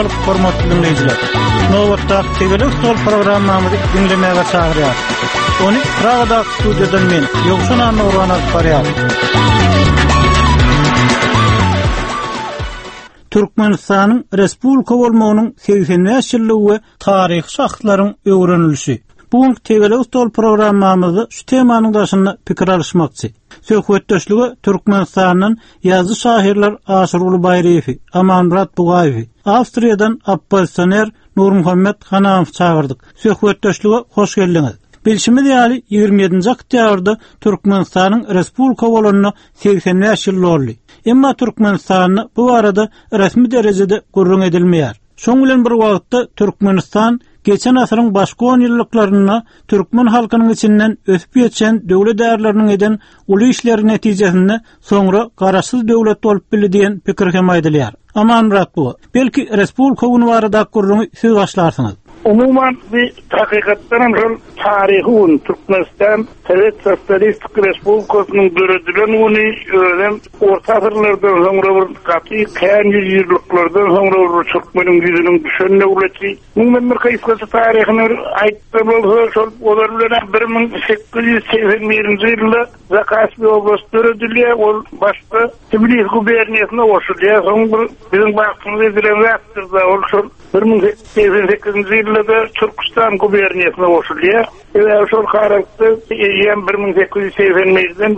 sağlyk hormatly dinleyijiler. Nowatda Tegele Stol programmamyzy dinlemäge çagyrýar. Ony Pragada studiýadan men Ýogşan Nurana barýar. Türkmenistanyň respublika bolmagynyň 80-nji ýyllygy we taryhy şahlaryň öwrenilişi. Bugun Tegele Stol programmamyzy şu temanyň daşynda pikir alışmakçy. Söhbetdeşligi Türkmenistanyň ýazgy şairler Aşyr Ulubayrewi, Amanmurat Bugayew, Awstriýadan Abbassaner Nurmuhammed Hanamow çağırdyk. Söhbetdeşligi hoş geldiňiz. Bilşimiz ýaly 27-nji oktýabrda Türkmenistanyň respublika bolanyna 80 ýyl boldy. Emma Türkmenistanyň bu arada resmi derejede gurrun edilmeýär. Şoň bilen bir wagtda Türkmenistan geçen asyryň başga 10 ýyllyklaryna türkmen halkynyň içinden ösüp ýetişen döwlet därleriniň eden uly işleri netijesinde soňra garaşsyz döwlet bolup bildi diýen pikir hem aýdylýar. Amanmurat bu. Belki respublika ünwarda gurruny siz başlarsyňyz. Umuman bir hakikatdan şol tarihi Türkmenistan Sovet Sosyalistik Respublikasynyň döredülen uny öýlen orta asyrlardan soňra bir gaty kän ýyllardan soňra bir Türkmeniň ýüzüniň düşenine ulaşy. Muňdan bir kysgaça taryhyny aýtdyp bolsa şol olar bilen 1881-nji ýylda Zakaspi oblast döredilýär, ol başga Tbilisi guberniýasyna oşulýar. Soň bizim wagtymyzda edilen wagtda ol şol 1888-nji ýylda Türkistan guberniýasyna oşulýar. Şol karakter 1880-den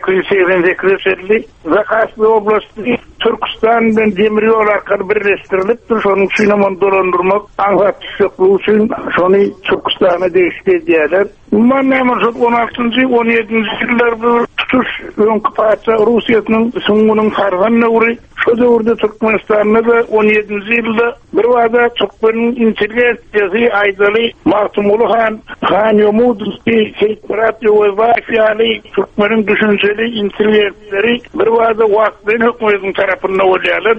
1888-de Zakaspi oblasty Türkistan bilen demir ýol arkaly birleşdirilip, şonuň üçin dolandyrmak, anlatışyklygy üçin şonu Türkistana değişdirdiler. Bundan näme 16-njy 17-nji ýyllar bu tutuş öňkü paça Russiýanyň soňunyň harganyna ury şu döwürde Türkmenistanyň da 17-nji ýylda bir wada Türkmeniň intelligensiýasy aýdaly Mahmuly Han Ýomudowski Seyitmurat Ýowaýaly Türkmeniň düşünjeli intelligensleri bir wada wagtdan hökümetiň tarapyndan bolýarlar.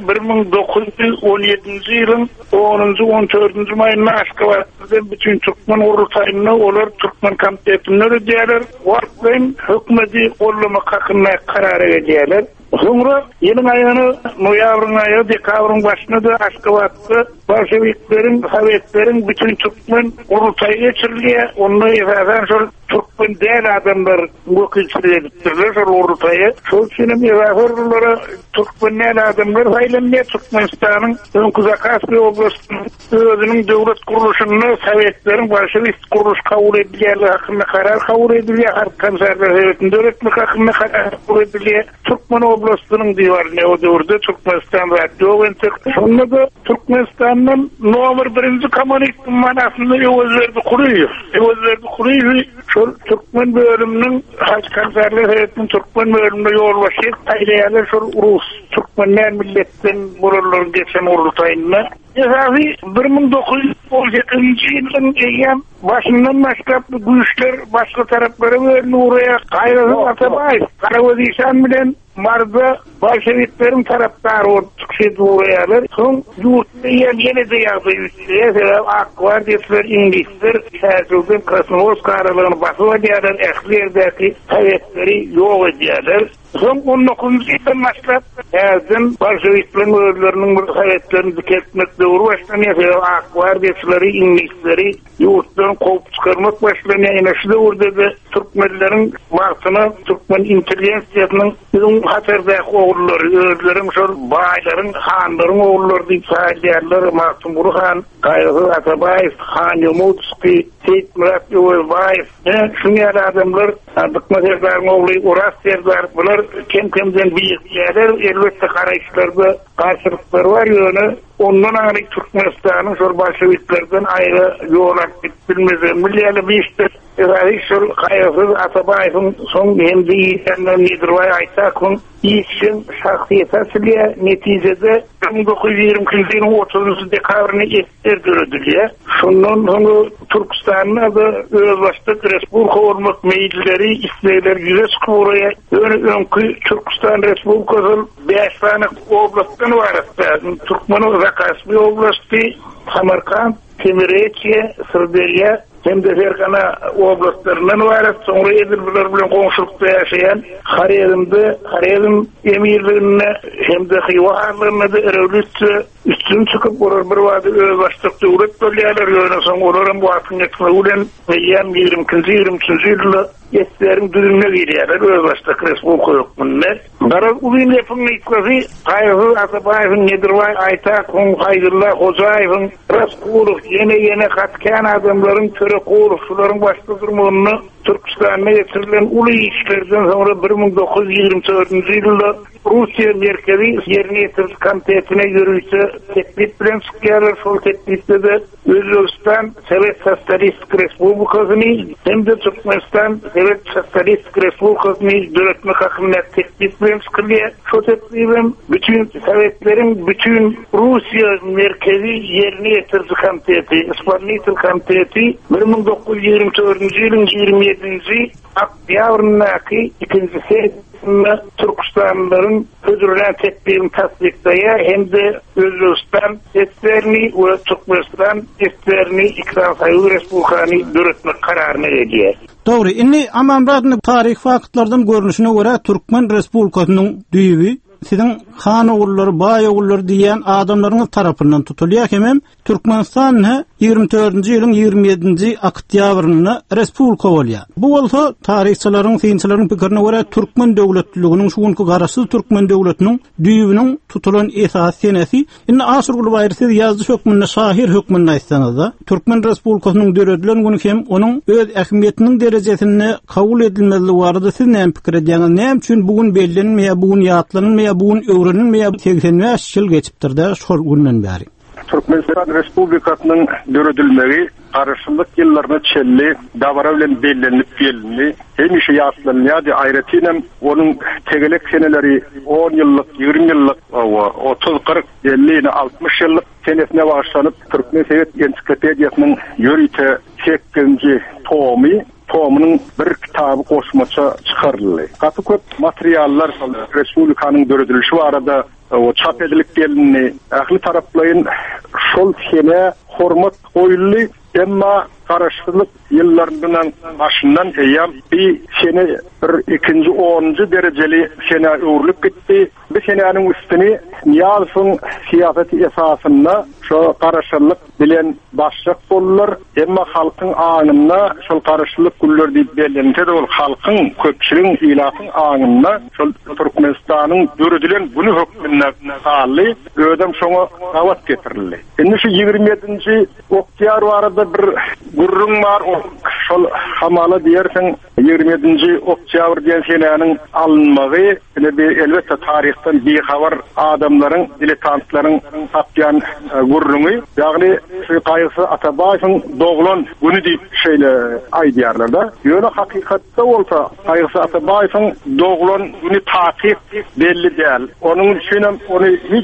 1917-nji ýylyň 10-njy 14-nji maýyna Aşgabatdan bütün Türkmen urultaýyna olar Türkmen komitetine ödýärler. Wagtdan hökümeti gollama hakyna karar edýärler. Soňra ýylyň aýyny noýabryň aýy dekabrň başynda da Aşgabatda bolşevikleriň, Sowetlerin bütün Türkmen urultaýy geçirilýär. Onda ýa-da şol Türkmen däl adamlar wekilçilikler şol urultaýy. Şol üçin ýa-da Türkmen däl adamlar haýlanýar. Türkmenistanyň öňkü Zakaspi oblastynyň özüniň döwlet guruluşyny Sowetlerin bolşewik guruluş kabul edilýär hakyna karar kabul edilýär. Konservativ hökümetiniň döwletlik hakyna karar kabul edilýär. Türkmen oblastynyň diýwaryny o döwürde Türkmenistan radiowentek. Şonda da Türkmenistanyň nomer 1-nji kommunist manasynda özlerdi kurýar. Özlerdi kurýar. Şol Türkmen bölüminiň konservativ hökümetiniň Türkmen bölüminde ýol başyp taýýarlar şol Rus Türkmenler milletden buralar geçen urultaýyna. Ýa-da 1917-nji ýylyň eýem başyndan başlap güýçler başga taraplara öwrüňe gaýrysy Atabaýew, Karawazyşan bilen Marda bolşevikleriň tarapdary bolup çykýarlar. Soň ýurtda ýene-de ýagdaý üçin akwardiýetler, ingilisler, şäherden Krasnoyarsk aralygyny basyp edýärler, ählerdäki Sowetleri ýok edýärler. Soň 19-njy ýyldan başlap äzin bolşevikleriň özleriniň bir Sowetlerini diketmek döwrü başlanýar. Akwardiýetleri, ingilisleri ýurtdan goýup çykarmak başlanýar. Ýene şu döwürde türkmenleriň wagtyna Türkmen intelligensiýasynyň haterdäki oğulları, özleriň şol baýlaryň, hanlaryň oğulları diýip saýdýarlar. Mahmuly Han, gaýrysy Atabaýew, Han Ýomudowski, Seyitmurat Ýowaýaly, şuňar adamlar, Abdykmadyryň oğlu Uras Serdar, bular kim-kimden biýikler, elbetde garaýşlarda garşylyklar bar ýöne. Ondan aňry Türkmenistanyň şol bolşewiklerden aýry ýol alyp bilmezler. Milli biýişdir. Şol gaýrysy Atabaýewiň soň hemde ýetenden Nidirway aýtakyn işin şahsiýetçiliği netijede 1920-nji ýylyň 30 dekabryny etdirdiler. Şondan soň Türkistanyň da özbaşdyk respublika bolmak meýilleri, isleýler ýüze çykyp öňkü Türkistan Respublikasyny 5 tane oblastdan barada. Türkmen Zakaspi oblasty, Samarkand, Temirечье, Sırdarya, hem de Fergana oblastlarından var. Sonra Edirbiler bilen komşulukta yaşayan Haredim emirliğine hem de Hivalarına da erevlütse üstün çıkıp olur bir vadı başlık devlet bölgeler yönetsen olurum bu akın etme ulen meyyem 20-23 yılı yetlerin düzümüne giriyorlar. Başlık Respublika yok bunlar. Daraz uyun yapımı iklası Kayhı Atabayev'in Nedirvay Aytak Haydullah Hocayev'in Raskuluk yine katken adamların töre kulukçuların başta durumunu Türkistan'a getirilen ulu işlerden sonra 1924 yılında Rusya merkezi yerine getirdi komitetine yürüyse teklif bilen çıkıyorlar. Sol teklifte de Özbekistan Sovet Sosyalist Respublikası'nı hem de Türkmenistan Sovet Sosyalist Respublikası'nı dönetmek hakkında teklif bilen çıkılıyor. Şu teklifim bütün Sovetlerin bütün Rusya merkezi yerine getirdi komiteti. İspanyol komiteti 1924 yılın 27. Oktyabrdaki ikincisi Türkistanlıların ödürülen teklifini tasdiklaya hem de Özbekistan etlerini ve Türkmenistan etlerini İkram Sayılı Respublikanı dönetmek kararına ediyor. Doğru. Inni Amanradın tarih faktlardan görünüşüne göre Türkmen Respublikasının düyübü sizin han oğulları, bay oğulları diyen adamların tarafından tutuluyor. Hem Türkmenistan 24. yılın 27. Oktyabrına Respublika oluyor. Bu olsa tarihçilerin, siyinçilerin fikrine göre Türkmen devletliliğinin şuunku garasız Türkmen devletinin düyübünün tutulan esas senesi. İnne asırgılı bayrisiz yazdı hükmünne, şahir hükmünne istanada. Türkmen Respublikasının döredilen günü hem onun öz ehemmiyetinin derecesine kabul edilmezliği vardı. Siz ne fikir ediyorsunuz? Ne için bugün bellenmeye, bugün yatlanılmaya, bugün öğrenilmeye 85 yıl geçiptir de şol günden beri. Türkmenistan Respublikasının dörödülmegi karışılık yıllarına çelli, davara bilen bellenip gelini, hem işi yaslanıydı. Ayrıca onun tegelek seneleri 10 yıllık, 20 yıllık, 30, 40, 50, 60 yıllık senesine başlanıp Türkmen Sovet Ensiklopediyasının yörüte 8. tomunun bir kitabı koşmaça çıkarıldı. Katı köp materiallar Respublikanın dörödülüşü arada o çap edilik gelini ahli taraflayın şol sene hormat koyuldu. Emma karışıklık yıllarından başından eyyam bir sene bir ikinci 10. dereceli sene uğurlup gitti. Bir senenin üstüne Niyaz'ın siyaseti esasında şu karışıklık bilen başlık bollar. Emma halkın anına şu karışıklık güller deyip belirlente de ol halkın köpçülüğün ilafın anına şu Türkmenistan'ın dörüdülen bunu hükmüne sağlı ödem şuna davat getirildi. Şimdi şu 27. Oktiyar arada bir gurrun var o şol hamala diyersen 27. Oktyabr diyen senenin alınmağı elbette tarihten bir haber adamların diletantların tapyan gurrunu yani Kayısı Atabayev'in doğulan günü deyip ay diyarlarda yöne hakikatte olsa Kayısı Atabayev'in doğulan günü takip belli değil. Onun için onu hiç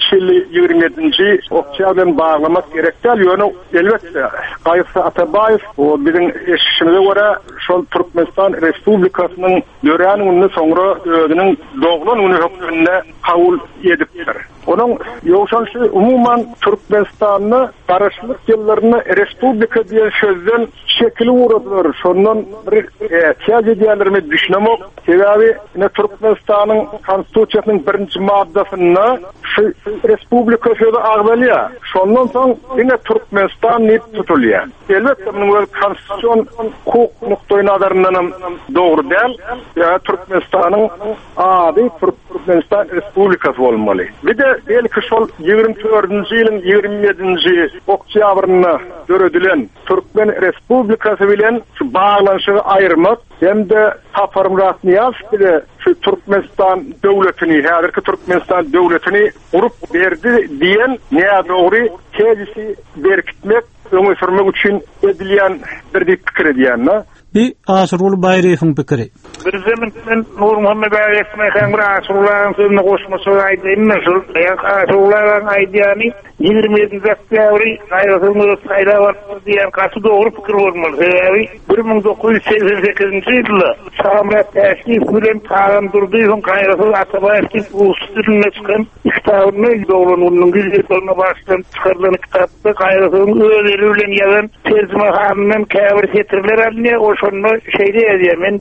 27. Oktyabr'dan bağlamak gerek değil. Yöne elbette Kayısı Atabayev o bizim eşişimize göre şol Türkmenistan Respublikasının döreğinin sonra özünün doğulan günü hükmünde kabul ediptir. Onun yoksanşı umuman Türkmenistan'ı karışılık yıllarını Respublika diye sözden şekli uğradılar. Sondan bir ihtiyaç ediyorlarını düşünemok. Sebebi yine Türkmenistan'ın konstitusiyasının 1. maddesinde Respublika sözü ağbalıyor. Sondan sonra yine Türkmenistan neyip tutuluyor. Elbette bunun konstitusyon hukuk noktayı nazarından doğru değil. Yani Türkmenistan'ın adı Türkmenistan Respublikası olmalı. Bir de belki şol 24. yılın 27. Oktyabr'ına dörödülen Türkmen Respublikası bilen şu bağlanışını ayırmak hem de Tafarmurat Niyaz bile şu Türkmenistan devletini, hazırki Türkmenistan devletini kurup verdi diyen neye doğru tezisi berkitmek, öne sürmek için edilen bir fikir ediyenler. Bir Aşrul Bayriýewiň pikiri. Bir zemenden Nur Muhammed Aýetme Hämir Aşrullaryň sözüne goşmasy aýdynda şol Aşrullaryň aýdýany 27 oktýabry aýrylymy saýlawat diýen gasy dogry pikir bolmaly. Sebebi 1988-nji ýylda Samrat Täşkif bilen Taýan Durdyň gaýrysy Atabaýevki usulüne çykan kitabyny dogrunyň güýçlerine başdan çykarylan kitapda gaýrysyň öýleri bilen ýazan terjemehanyň käbir setirler alny oşonda şeýle ýazýar. Men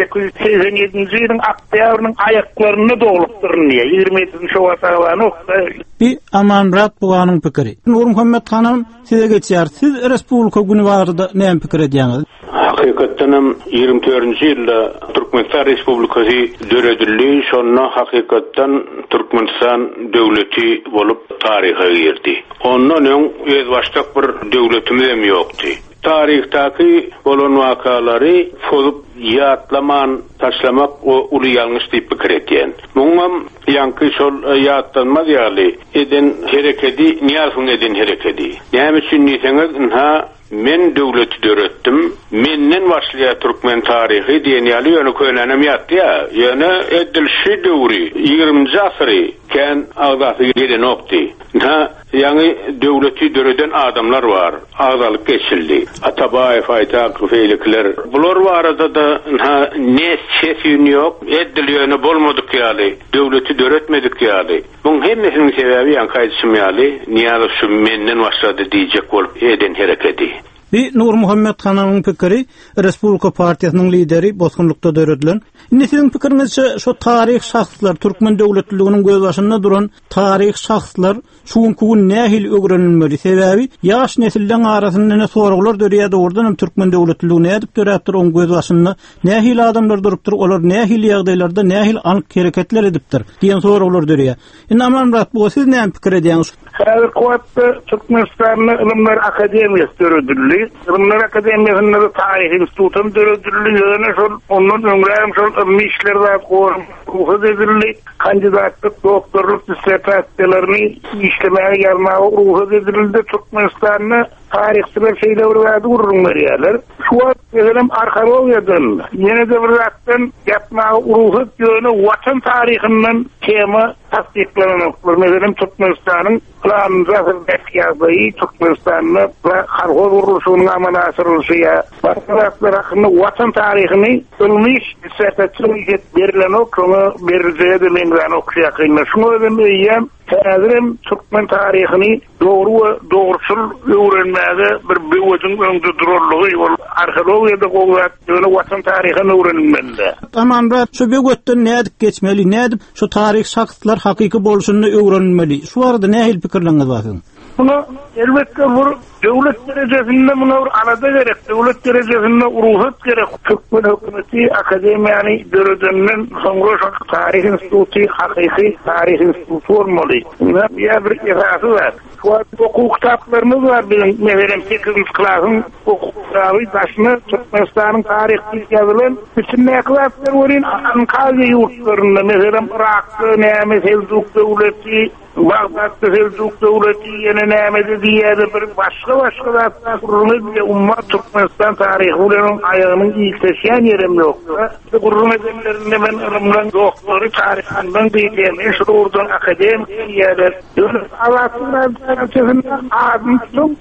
1887-nji ýylyň oktýabrynyň aýaklaryny dogrulypdyryn. 27-nji şowat aýlany Bir Amanrat buganyň pikiri. Nur Muhammed hanım size geçýär. Siz Respublika güni barada näme pikir edýäňiz? Hakykatdan 24-nji ýylda Türkmenistan Respublikasy döredildi. Şonda hakykatdan Türkmenistan döwleti bolup taryha girdi. Ondan öň öz başdak bir döwletimiz hem ýokdy. Tarihtaki bolan wakalary bolup ýatlaman taşlamak o uly ýalňyş diýip pikir etýän. Muňam ýanky şol ýatlanmaz ýaly eden hereketi, niýasyň eden hereketi. Näme üçin diýseňiz, men döwleti döretdim. Menden başlaýar Türkmen taryhy diýen ýaly ýöne köýlenem ýatdy ýa. Ýöne edilşi döwri 20-nji asyry kän agdaty gelen okdy. Ýani döwleti döreden adamlar bar. Agdalyk geçildi. Atabaýew aýtak feýlikler. Bular barada da ne sesýün ýok, edilýäni bolmadyk ýaly, döwleti döretmedik ýaly. Buň hemmesiniň sebebi ýan kaýdysym ýaly, niýaly şu menden başlady diýjek bolup eden hereketi. Bir Nur Muhammed hanımyň pikiri, Respublika Partiýasynyň lideri bosgunlukda döredilen. Indi siziň pikirinizçe şu taryh şahslar, Türkmen döwletliginiň göz başynda duran taryh şahslar şuňky gün nähil öwrenilmeli? Sebebi ýaş nesilden arasynda ne soraglar dörýär, ordan Türkmen döwletligini nädip döräpdir, oň göz başynda nähil adamlar durupdyr, olar nähil ýagdaýlarda nähil anyk hereketler edipdir diýen soraglar dörýär. Indi Amanrat, bu siz näme pikir edýäňiz? Häzir kuwatda Türkmenistan Ilimler Akademiýasy döredildi. Ilimler Akademiýasyny taryh institutyny döredildi. Ýöne şol ondan öňräm şol ilmi işlerde ruhsat edildi. Kandidatlyk, doktorluk dissertasiýalaryny işlemäge ýalmagy ruhsat edildi. Türkmenistanyny taryhçylar şeýle urunlar. Şu wagt arkeologiýadan ýene de bir zatdan ýapmagy ruhsat ýöne watan taryhynyň tema tasdiklanan. Mesela Türkmenistanyň planında Beskiyazyny, Türkmenistanyny we halk uruşunyň amana asyrylşya, başgalar hakkında watan taryhyny ilmi dissertasiýa berilen okuma berjede men okuyakyn. Şunu öňe häzirim Türkmen taryhyny dogrusul öwrenmäge bir bewediň öňde durarlygy ol arkeologiýada gowat ýöne watan taryhyny öwrenmeli. Amanrat, şu begötden nädip geçmeli, nädip şu taryh şahslar hakyky bolşuny öwrenmeli. Şu arada nähil pikirleriniz bar? Bunu elbette bu devlet derecesinde buna alada gerek, devlet derecesinde ruhsat gerek. Türkmen hökümeti akademiýany döredenden soňra tarih instituty, hakyky tarih instituty bolmaly. Ýa bir esasy bar. Hukuk kitaplarymız var bizim, mesela 8-nji klasyň hukuk kitaby başyna Türkmenistanyň taryhy ýazylan bütün näklatlar bolan Ankaza ýurtlarynda, mesela Irakda näme Seljuk döwleti, Bagdadda Seljuk döwleti ýene näme diýýär bir başga zatlar kurulmaly. Ummat Türkmenistan taryhy bolan aýagynyň ýükselýän ýerim ýok. Bu kurulmalarynda men ilimden doktory taryhyndan diýýän, şu urdan akademik ýerler. Alatlar adım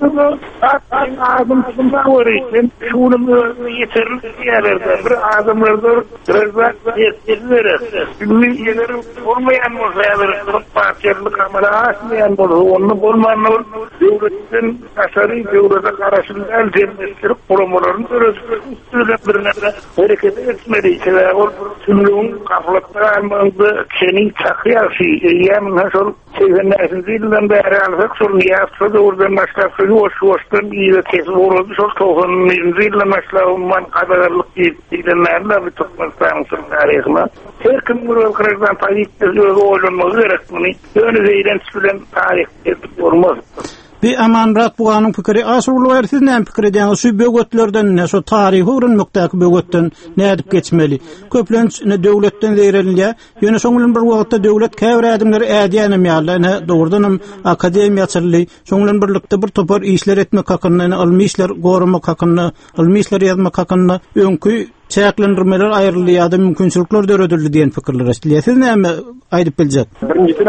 var. Şunu yeterli yerlerde bir adımlardır. Biraz yeterlidir. Ünlü yerlerin olmayan muzayyaları partiyalık amala asmayan onu bulmanlar devletin aşarı devlete karşılığı elzemestirip kurumlarını üstüne hareket etmeli. Tümlüğün kaflıkta almanında senin çakıyası yemin nasıl 80'li yıldan beri alsak sorun yapsa da oradan başlar sözü hoştan iyi de kesip uğradı. Çok 90'lı yıldan başlar umman kadarlık ilanlarla bir Türkmenistan'ın tarihine. Her kim bu kırıktan tarihte oylanması gerek bunu. Öyle de iğrenç bilen tarih olmaz. Bir Amanrat buğanın pikiri asırlı var, siz näme pikir edýäňiz? Şu böwetlerden ne, şu taryhy öwrenmekdäki böwetden ne edip geçmeli? Köplenç ne döwletden zeýrelýär. Ýöne şoňlan bir wagtda döwlet käbir adamlary ädýänem ýaly, ne dogrudanam akademiýaçyly, şoňlan birlikde bir topar işler etmek hakyna, almy işler goramak hakyna, almy işler ýazmak hakyna öňkü çäklendirmeler aýrylýar, mümkinçilikler döredildi diýen pikirler esleýär. Siz näme aýdyp biljek? Birinci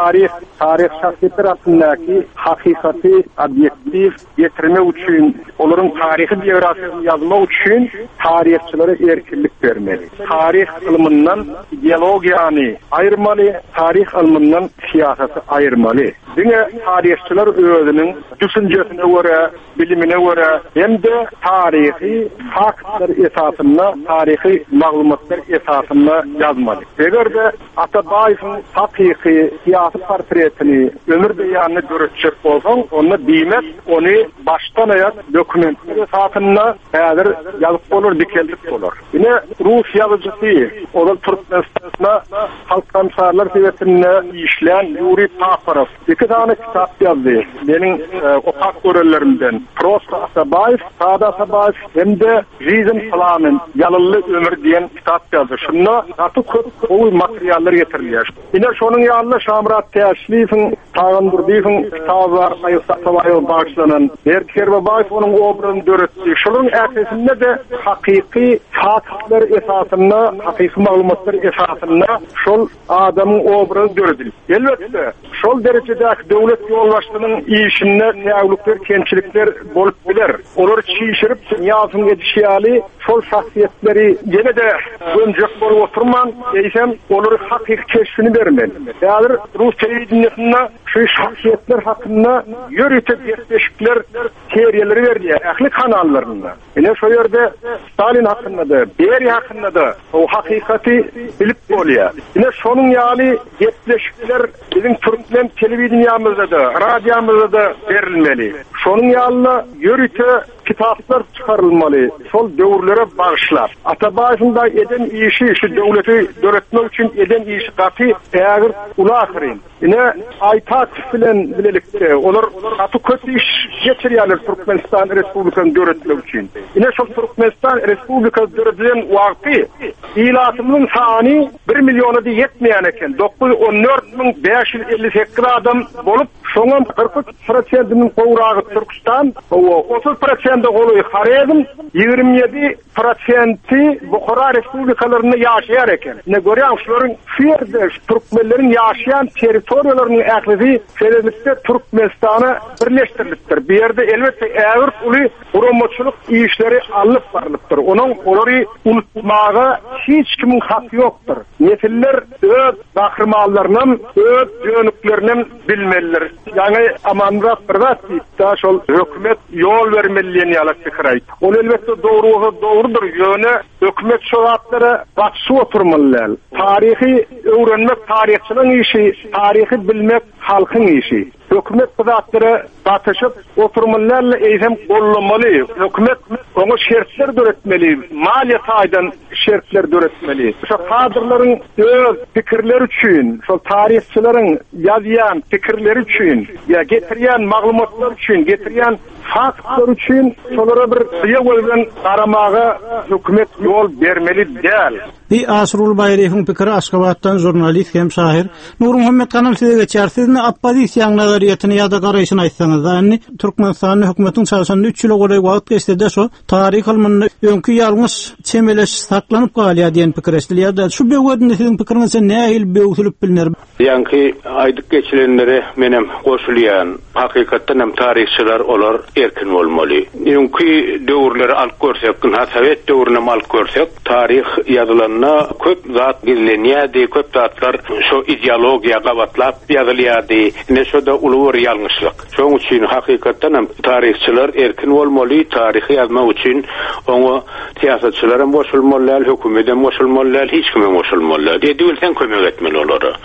tarih şahsiyetler arasındaki hakikati objektif getirme için, onların tarihi biografisini yazma için tarihçilere erkinlik vermeli. Tarih ilminden ideologiyani ayırmalı, tarih ilminden siyaseti ayırmalı. Dine tarihçiler özünün düşüncesine göre, bilimine göre hem de tarihi faktlar esasında, tarihi maglumatlar esasında yazmalı. Eğer de Atabayev'in hakiki siyasi portretini, ömür beyanını görüşecek olsan, onu bilmez, onu baştan ayak dokümentler esasında eğer yazıp olur, dikeldik olur. Yine Rus yazıcısı, o da Türkmenistan'da halk kamsarlar sebebinde işleyen Yuri Paparov. 2 tane kitap yazdı. Benim otak görevlerimden. Prosta Atabayev, Sada Atabayev hem de Rizin Plan'ın Yalıllı Ömür diyen kitap yazdı. Şunda atı köp o materyaller getiriliyor. Yine şonun yanında Şamrat Teşlif'in Tağındırdiğin kitabı var. Atabayev bağışlanan. Erker Babayev onun obrazını döretti. Şunun ertesinde de hakiki faktlar esasında, hakiki maglumatlar esasında şol adamın obrazı döredildi. Elbette şol derecedeki devlet yolbaşçılığının işinde näwlükler, kemçilikler bolup biler. Olar çiğişirip ýazym edişýäli şol şahsiýetleri gene de öňjek bolup oturman, eýsem olary hakiki keşfini bermeli. Ýa-da Rus telewizionyna şu şahsiýetler hakynda ýöretip ýetişikler seriýaleri berýär, ähli kanallarynda. Ene şu ýerde Stalin hakynda da, Beria hakynda da o hakykati bilip bolýar. Ene şonuň ýaly ýetişikler bizim Türkmen telewizionyamyzda da, radiomyzda da berilmeli. Şonuň ýalyna ýörüte kitaplar çıkarılmalı. Sol döwürlere bağışlar. Atabaýewiň da eden işi, şu döwleti döretmek için eden işi gaty ägir ulahyryn. Ine Aytak bilen bilelikde olar gaty kötü iş geçirýärler Türkmenistan Respublikasyny döretmek için. Ine şol Türkmenistan Respublikasy döredilen wagty ilatymyň sany 1 milyona da ýetmeýän eken. 914.558 adam bolup şoňa 43%-iniň gowragy Türkistan, 30% golu Harezm, 27% Bukhara Respublikalarynda ýaşaýar eken. Ne görýän şolaryň şerde Türkmenleriň ýaşaýan territoriýalarynyň ählisi şeýlelikde Türkmenistana birleşdirilipdir. Bu ýerde elbetde ägir uly guramaçylyk işleri alyp barylypdyr. Onuň olary unutmaga hiç kimiň haky ýokdur. Nesiller öz bahrmanlarynyň, öz ýönüklerinden bilmeliler. Yani Amanrat Birdatdi da şol hökümet yol vermeliligini ýaly pikir aýtdy. Ol elbetde dogrudur. Ýöne hökümet şoratlara baksy oturmalylar. Tarihi öwrenmek tarihçilerin işi, tarihi bilmek halkyň işi. Hökümet bizatlary batyşyp oturmalylar, eýsem gollamaly. Hökümet oňa şertler döretmeli, maliýet aýdan şertler döretmeli. Şu kadrlaryň öz pikirleri üçin, şu tarihçilerin ýazýan pikirleri üçin, ýa getirýän maglumatlar üçin, getirýän faktlar üçin şolara bir ýol bilen garamaga hökümet ýol bermeli däl. Bir Asrul Bayreýewiň pikiri Aşgabatdan jurnalist hem şair Nur Muhammed Kanam size geçer. Sizni oppozisiýa nazariýetini ýa-da garaýyşyny aýtsaňyz, ýani Türkmenistan hökümetiň çarşanda 3 ýyla goraý wagt geçdi şo taryh ilminde öňkü ýalňyz çemeleş saklanyp galýar diýen pikir esleýär. Şu böwredinde siziň pikiriňizde näil böwtülüp bilinir? Ýa-ni aýdyp geçilenlere menem goşulýan hakykatdan hem tarihçiler olar erkin bolmaly. Öňkü döwürleri alyp görsek, Sovet döwrüne alyp görsek, tarih ýazylanna köp zat gizlenýärdi, köp zatlar şu ideologiýa gabatlap ýazylýardy. Ne şoda uly ýalňyşlyk. Şoň üçin hakykatdan hem tarihçiler erkin bolmaly, tarihi ýazmak üçin oňa siýasatçylar hem boşulmalylar, hökümet hem boşulmalylar, hiç kim boşulmalylar. Diýilsen kömek etmeli olara. İkinji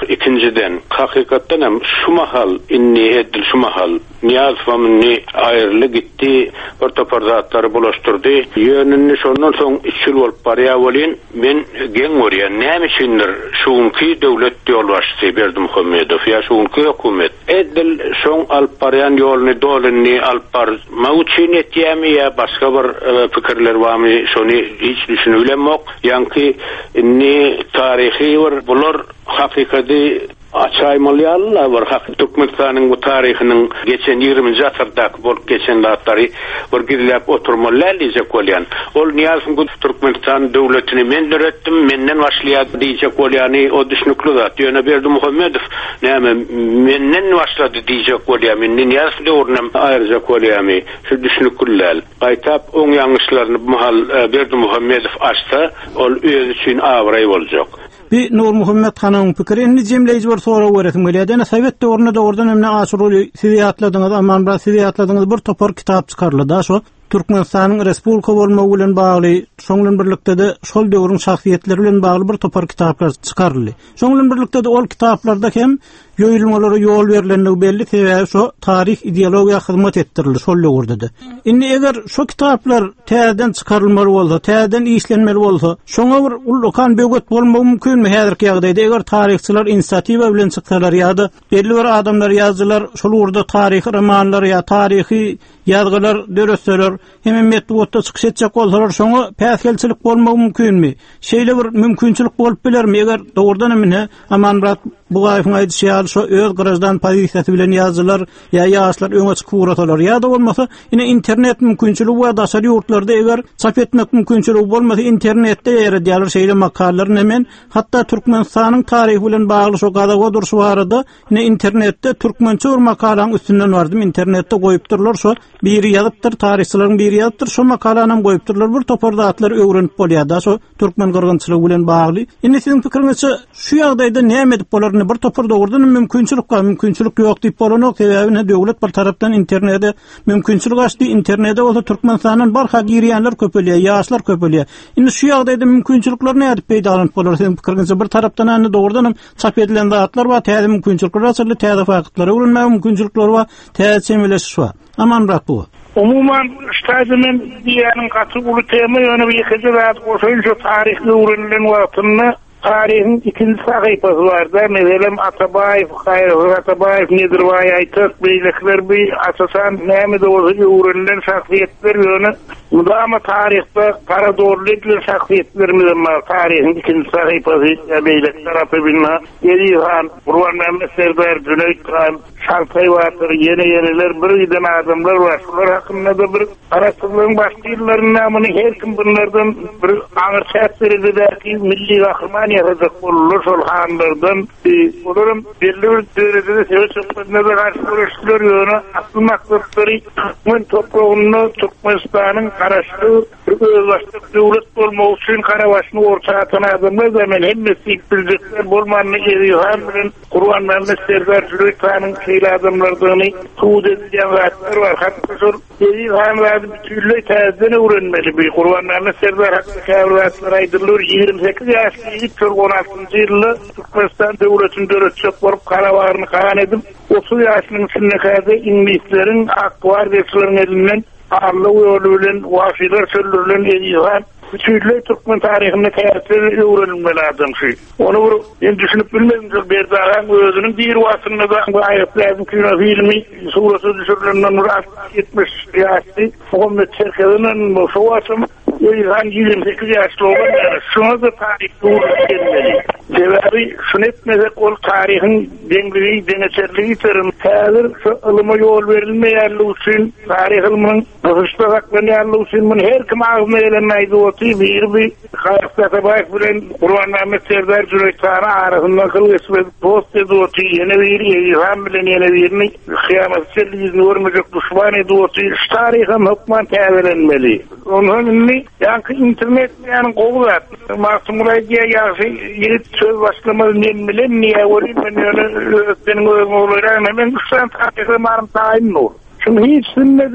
Ikkinjiden hakykatdan hem şu mahal inni edil şu mahal Niyaz family ayrılı gitti bir topar zatları bulaştırdı. Yönünü şondan soň 3 ýyl bolup barýa bolýan. Men geň görýän näme üçindir şuňky döwlet ýolbaşçysy Berdimuhammedow ýa şuňky hökümet edil şoň alyp barýan ýoluny dolunny alyp barmagy etýärmi ýa başga bir pikirler barmy şonu hiç düşünülemok. Ýa-ki inni taryhy bir bular hakykady açaymalyallar var Türkmenistan'ın bu tarihinin geçen 20. asırdak bolup geçen latları bir girilip oturmalar diyecek bolyan. Ol Niyaz'ın bu Türkmenistan devletini men öğrettim, menden başladı diyecek bolyanı o düşünüklü zat. Yöne Berdimuhammedow näme menden başladı diyecek bolyan. Men Niyaz döwrünem ayıracak bolyanı. Şu düşünüklüler. Qaytap oň ýangyşlaryny mahal Berdimuhammedow açsa ol öz üçin awray boljak. Bir Nur Muhammed Han'ın pikirini jemleýiji bir soraw beretim gelýär. Sowet döwründe doğrudan emne aşyryly sizi atladyňyz, aman bir sizi atladyňyz bir topar kitap çykarly da şo Türkmenistanyň respublika bolmagy bilen bagly, şoňlan birlikde de şol döwrüň şahsiýetleri bilen bagly bir topar kitaplar çykarly. Şoňlan birlikde de ol kitaplarda hem ýoýulmalara ýol berilenligi belli sebäbi şo tarih ideologiýa hyzmat etdirildi şol döwürde de. Indi eger şo kitaplar täzeden çykarylmaly bolsa, täzeden işlenmeli bolsa, şoňa bir ulkan böwget bolmagy mümkinmi häzirki ýagdaýda eger tarihçiler inisiatiwa bilen çyksalar ýa-da belli bir adamlar ýazdylar, şol urda tarihi romanlar ýa tarihi ýazgylar döretseler, hemen metodda çykyş etjek bolsalar şoňa päsgelçilik bolmagy mümkinmi? Şeýle bir mümkinçilik bolup bilermi eger dogrudan emine Amanrat bu gaýypyň aýdýaşy şo öz garaşdan pozisiýasy bilen ýazdylar ýa ýaşlar öňe çykyp uratalar ýa-da bolmasa ine internet mümkinçiligi we daşary ýurtlarda eger çap etmek mümkinçiligi bolmasa internetde ýere-dýalar şeýle makallar hemen hatda Türkmenistanyň taryhy bilen bagly şo gadaga durşy barada ine internetde türkmençe bir makalaň üstünden bardım internetde goýupdyrlar şo biri ýazypdyr tarihçileriň biri ýazypdyr şo makalany goýupdyrlar bir topar zatlar öwrenip bolýar şo türkmen gyrgynçylygy bilen bagly. Indi siziň pikiriňizçe şu ýagdaýda näme edip bolar bir topar dogrudan mümkinçilik ýok diýip bolanok sebäbine döwlet bir tarapdan internetde mümkinçilik açdy internetde bolsa Türkmenistanyň barha girýänler köpelýär ýaşlar köpelýär. Indi şu ýagdaýda mümkinçilikler näde peýda bolan bolar siziň pikiriňizçe bir tarapdan any dogrudan çap edilen zatlar we täze mümkinçilikler açyly täze fakatlara ulanma mümkinçilikler we täze semeleşiş bar. Aman bırak bu. Umuman ştaýdymyn diýäniň gaty ulu tema ýöne bir iki zat goşunça tarihli öwrenilen wagtyny tarihin ikinci sahypasy barda meselem Atabaýew, Haýry Atabaýew Nedirwaý aýtyp beýlekler bir asasan näme dowry öwrenilen şahsiýetler ýöne mudama tarihde kara dowrlykly şahsiýetlerimiz bar. Tarihin ikinci sahypasy beýlek tarapy bilen Ýerihan, Gurban Mehmet Serdar, Cüneyt Khan, Şalpay Watyr, ýene-ýeneler bir ýydan adamlar bar. Şular hakynda da bir araşdyrmagyň başlyklarynyň namyny her kim bunlardan bir aňyr çäpdirdi däki milli gahryman ýarazak bolurlar şol hanlardan. Olaryň belli bir döwrede söýüşmekde garşylaşýar ýöne asly maksatlary men topragyny Türkmenistanyň garaşly özbaşlyk döwlet bolmagy üçin Karabaşny ortaýa adamlar da men hemmesi biljekler bolmanyny ýerýär bilen Gurban Mehmet Serdar Cüneytanyň şeýle adamlardyny tuğ edilýän zatlar bar. Hatda şol ýerýär we bütünlüği täzeden öwrenmeli. Bir Gurban Mehmet Serdar hakda käwratlar aýdyrlar 28 ýaşly 16-njy ýylda Türkmenistan döwletini döretjek bolup Karabaşny karan edip 30 ýaşlyň içinde käde ingilislerin akbar derslerini elinden arly ýolu bilen wasylar söýlerilen ýerýär. Bütünlüği Türkmen tarihinde täzeden öwrenmeli adam şu. Onu bir düşünüp bilmezdim Berdahan özünün bir wasyny da aýyplaryn kino filmi surasy düşürülen Murat 70 ýaşly Muhammed Çerkezinin bu wasym ýa-da 28 ýaşly bolan şuna da tarih öwrenmeli. Sebäbi şunu etmezek ol tarihin dengligi, deňeçerligi türüm täzir şu ilyma ýol berilmeýärligi üçin tarih ilymiň gysgatlanyarlygy üçin men her kim agmeýlenmeýdi bir Atabaýew bilen Gurban Mehmet Serdar Cüneytany arasynda kılgysy post edýär. Ýene bir ýa-ham bilen ýene birini kıyamet çelligiňi görmejek düşman edýär. Tarihim hukman täzelenmeli. Onuň ýa-ki internet ýany gowlat. Masumraýa ýa-ki ýerit söz başlamaly bilen niýe öwrenmen ýöne benim öňümde hemen şan tarihim marym taýyn. Şunu hiç sinmede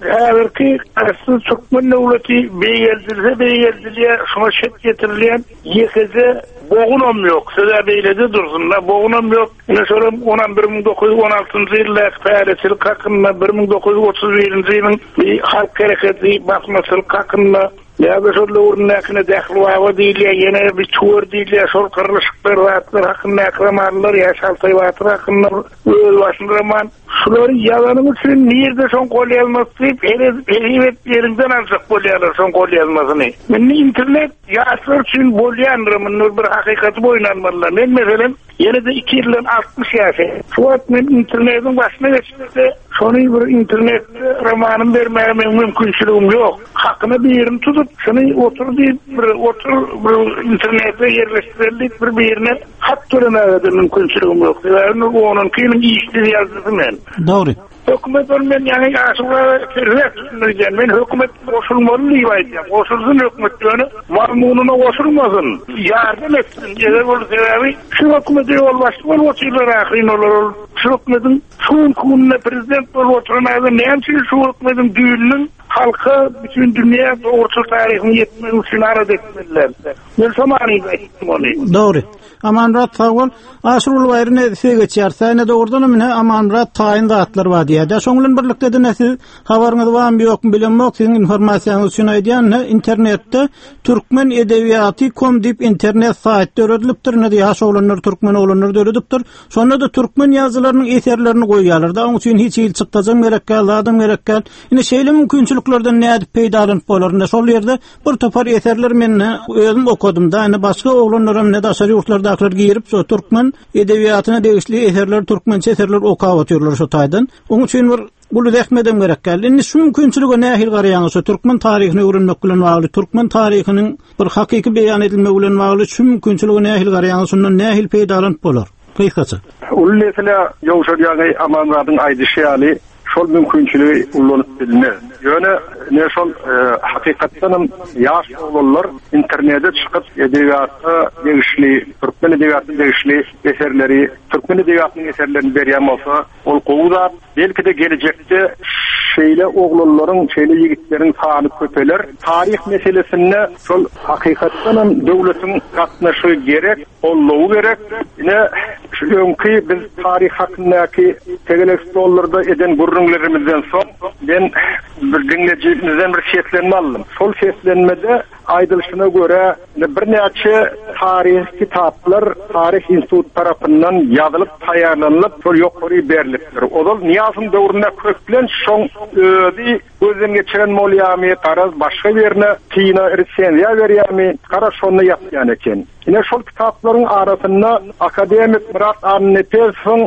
Häzirki asıl Türkmen döwleti beýeldilse şoňa şet getirilen ýekeze boğunam yok. Söze beylede dursunlar. Boğunam yok. Yine sonra 1916 ýylda Parislik hakkında 1931 ýylyň halk hareketi basmasylyk hakkında ya da şol urunakine dähli waba diýilýär, ýene bir çuwar diýilýär, şol kırlışyklar wagtlar hakkında akramanlar ýaşalty wagtlar hakkında öz başyndaman şolary ýalanyň üçin nerede şoň golýalmasy evet ýerinden alsak bolýarlar şoň golýalmasyny. Men internet ýaşlar üçin bolýandyr, bir hakykaty boýnanmalar. Men meselem ýene de 2 ýyldan 60 ýaşy. Şuwat men internetiň başyna geçipdi. Şonu bir internet romanım bermäme mümkinçiligim ýok. Hakyna bir ýerini tutup, şonu otur bir internete yerleştirilip bir ýerine hat tölemäge mümkinçiligim ýok. Yani onun kimin işleri ýazdymy men. Dogry. Hökümet men ýani aşyga kirýär. Men hökümet goşulmaly diýip aýdýam. Goşulsyn hökümet ýöne mamnunyna goşulmasyn. Ýardym etsin. Ýa-da bol sebebi şu hökümeti ol başlyk bolýar ahyryn olar. Şu hökümetin şol kununa prezident bolup oturmagy näçe şu hökümetin düýünüň halka bütün dünýä dogry taryhyny ýetmegi üçin arad etmeliler. Men samany aýtdym. Dogry. Amanrat Tawal aşrul wayrine segeçýär. Säne de ordan mene amanrat taýyn zatlar bar diýär. Şoňlan birlikde de näsil habaryňyz barmy ýokmy bilenmek üçin informasiýany üçin aýdýan internetde türkmen edebiýaty.com diýip internet saýt döredilipdir. Ne diýär şoňlanlar türkmen olanlar döredipdir. Şonda da türkmen ýazylarynyň eserlerini goýýarlar. Da oň üçin hiç ýyl çykdyjak merekkel, adam merekkel. Ine şeýle mümkinçiliklerden nädip peýdalanyp bolar. Şol ýerde bir topar eserler men özüm okudum da, ine başga oglanlarym ne daşary ýurtlarda girip so türkmen edebiýatyna degişli eserler, türkmençe eserler okap atýarlar şu taýdan. Oň üçin bir bulu dähmedem gerekkel. Indi şu mümkinçiligi nähil garaýaňyz türkmen taryhyny öwrenmek bilen bagly, türkmen taryhynyň bir hakyky beýan edilmegi bilen bagly şu mümkinçiligi nähil garaýaňyz, şondan nähil peýdalanyp bolar. Kysgaça. Ul mesele ýowşarýagy amanlaryň aýdyşy şol mümkinçiligi ullanyp bilinýär. Ýöne ne şol hakykatdan ýaş olanlar internete çykyp edebiýatda degişli, türkmen edebiýatyna degişli eserleri, türkmen edebiýatynyň eserlerini berýän bolsa, ol gowda belki de gelecekde şeýle oglanlaryň, şeýle ýigitleriň sany köpeler. Taryh meselesinde şol hakykatdan döwletiň gatnaşy gerek, bolmagy gerek. Ine şu öňki biz taryh hakyndaky tegelek stollarda eden gurrunlaryımızdan soň ben bir dinlejimizden bir şeýetlenme aldım. Şol şeýetlenmede aýdylşyna göre bir näçe taryh kitaplar Taryh Institut tarapyndan ýazylyp taýýarlanyp şol ýokary berilipdir. Odal Niýazym döwründe köplen şoň özi gözden geçiren molýamy, taraz başga ýerine tyna resensiýa berýärmi, kara şonu ýapýan eken. Ine şol kitaplaryň arasynda akademik Murat Annepesowň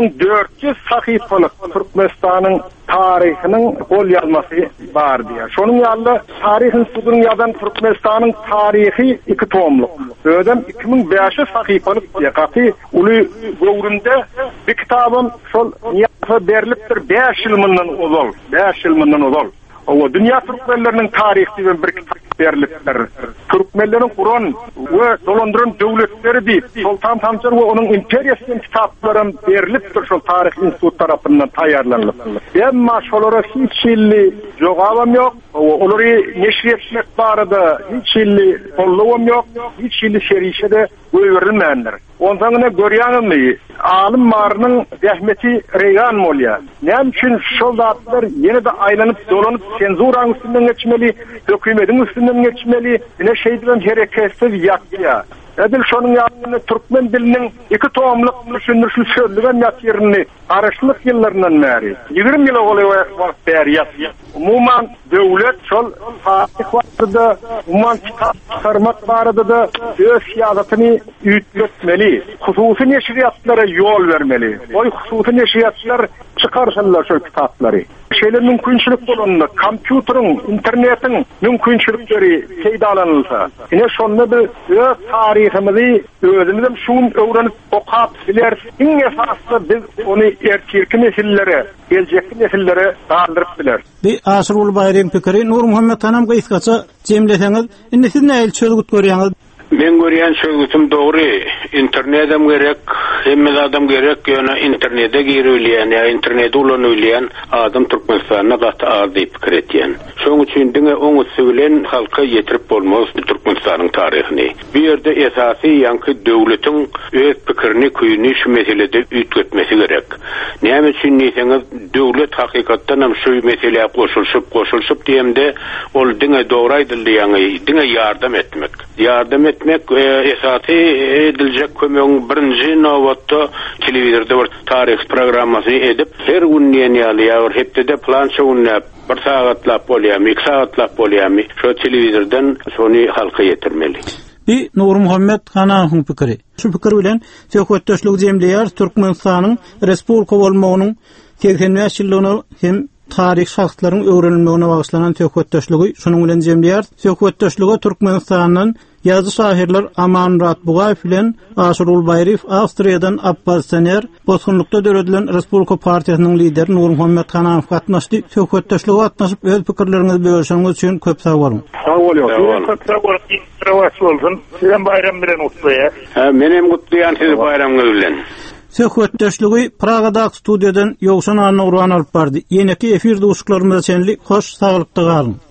1400 sahypalyk Türkmenistanyň taryhynyň gol ýazmasy bar diýär. Şonuň ýaly Taryh Institutynyň ýazan Türkmenistanyň taryhy 2 tomlyk. Ödem 2005 sahypalyk ýaky uly döwründe bir kitabym şol ýaza berilipdir 5 ýyl mundan ozal. 5 ýyl mundan ozal. O dünýä türkmenleriniň taryhy diýen bir kitap berilipdir. Türkmenleriň Kur'an we dolandyryn döwletleri diýip Sultan Tamjır we onuň imperiýasynyň kitaplaryny berilipdir şol Taryh Institut tarapyndan taýýarlanyp. Emma şolara hiç ýyly jogabam ýok. Olary neşr etmek barada hiç ýyly gollawam ýok. Hiç ýyly şerişede öwrenmändir. Ondan görýänmi? Alim marynyň rahmeti reýan bolýar. Näme üçin şol zatlar ýene de aýlanyp dolanyp senzuraň üstünden geçmeli, hökümetiň üstünden geçmeli, ine şeýdilen hereketsiz ýakýa. Edil şonuň ýatyny türkmen diliniň 2 tomlyk düşünürşi sözlügen ýatyrny araşlyk ýyllaryndan bäri 20 ýyl wagt berýär. Umuman döwlet şol fatihwatda umuman tarmak barada da öz siýasatyny ýitmeli. Hususy neşriýatlara ýol bermeli. Oy hususy neşriýatlar çykarşanlar şol kitaplary. Şeýle mümkinçilik bolanda kompýuteriň, internetiň mümkinçilikleri peýdalanylsa, ine şonda bir öz taryhymizi özümizem şuň öwrenip okap biler. Iň esasly biz ony erkirki nesillere, geljekki nesillere daldyryp biler. Bir Aşrul Baýryň pikiri Nur Muhammed Hanam gysgaça jemleseňiz, indi siz näil çözgüt görýäňiz? Men görýän çözgütüm dogry. Internetem gerek, hemme adam gerek ýöne internete girebilýän ýa internete ulanybilýän adam Türkmenistanyna gat az diýip pikir etýän. Şoň üçin diňe oňusy bilen halka ýetirip bolmaz Türkmenistanyň taryhyny. Bu ýerde esasy ýanky döwletiň öz pikirini küýüni şu meselede üýtgetmesi gerek. Näme üçin diýseniz döwlet hakykatdan hem şu meseleye goşulşyp diýemde ol diňe dogry aýdylýany, diňe ýardam etmek esasy ediljek kömegiň birinji nowatda telewizorda bir taryh programmasy edip her gün ýa-ni hepde plança unnap bir sagatlap bolýarmy, 2 sagatlap bolýarmy şu telewizordan şonu halka ýetirmeli. Bir Nur Muhammed Hanahyň pikiri. Şu pikir bilen söhbetdeşlik jemleýär Türkmenistanyň respublika bolmagynyň 80-nji ýyllygyny hem tarih şahslaryň öwrenilmegine bagyşlanan söhbetdeşligi şonuň bilen jemleýär. Söhbetdeşlige Türkmenistanyň ýazgy şaherler Aman Murat Bugaýew bilen Aşyr Ulbaýryw, Awstriýadan Abbas Taner, Bosgunlukda döredilen Respublika Partiýasynyň lideri Nur Muhammed Hanahyň gatnaşdy. Söhbetdeşlige gatnaşyp öz pikirleriňizi bölüşýäňiz üçin köp sag bolun. Sag bolýar. Sizem bayram bilen gutlaýar. Menem gutlaýan siz bayramyňyz bilen. Söhbetdeşligi Pragada studiýadan Ýogşan Anna Urban alyp bardy. Ýene-ki efir duşuklarymyza çenli hoş saglykda galyn.